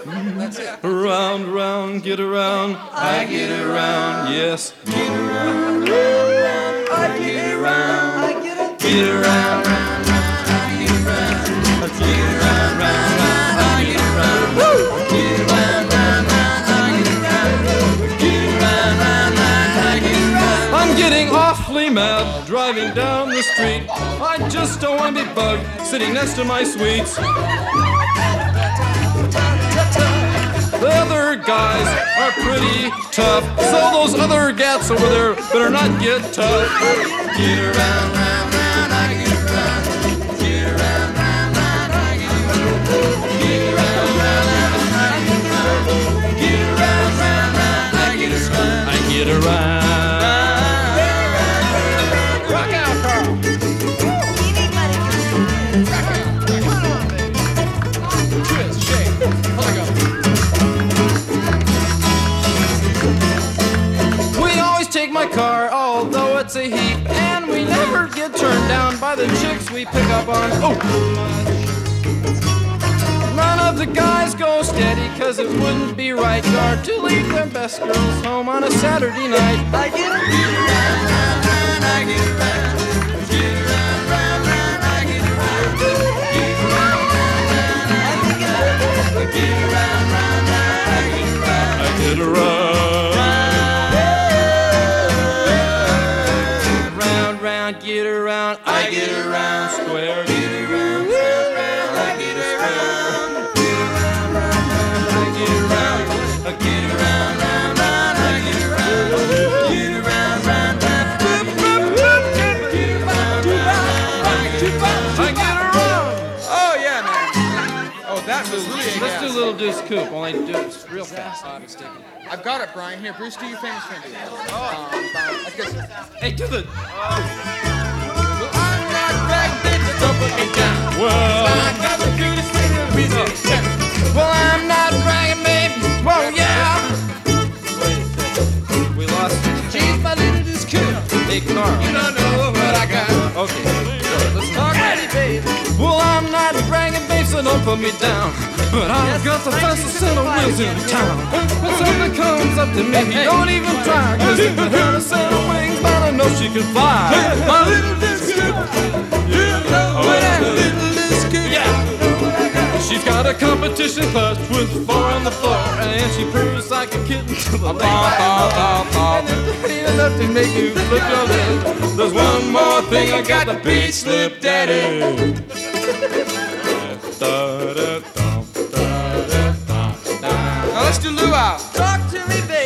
That's it. Round, round, get around. I get around. Yes. Get around. I get around. I get around. Get around. I'm getting awfully mad driving down the street. I just don't want to be bugged sitting next to my sweets. The other guys are pretty tough, so those other gats over there better not get tough. Get around, round, round, I get around. Get around, round, round, I get around. Get around, round, round, I get around. Get around, round, round, I get around. I get around. Rock out, Carl. Twist, shake, let go. We always take my car, although it's a heap, and we never get turned down by the chicks we pick up on. Oh! None of the guys go steady, cause it wouldn't be right, yard, to leave their best girls home on a Saturday night. I get around, round, round, I get around. Get around, round, round, I get around. Get around, round, round, I get around. Get around, round, round, I get around. I get around. Round, round, get around. I get around. Square, get around. Round, round, I get around. Get around, round, round, I get around. I get around, round, round, I get around. Get around, round, round, I get around. Get around, round, round, I get around. Oh, yeah, man. Oh, that was really a Let's do a gas. little Deuce Coupe, only do it real fast. I've got it, Brian. Here, Bruce, do your famous thing. Like this. Hey, do the... Well, I'm not bragging, bitch, don't put me down. Well, I got the cutest thing in the town. well, I'm not bragging, babe. Whoa, yeah. Wait a second. We lost it. She's my little Deuce Coupe. Hey, Carl. You don't know what I got. Okay. Listen. Alrighty, babe. Well, I'm not bragging, babe, so don't put me down. But I've got the fastest set of wheels in town. When someone comes up to me, don't even try. Cause if it had a set of wings, but I know she can fly. My little Deuce Coupe. You know that little Deuce Coupe. Yeah. She's got a competition clutch with 4 on the floor, and she purrs like a kitten to the lake. And it's pretty enough to make you flip your lid. There's one more thing, I got the beat slip daddy. Now let's do luau. Talk to me, baby.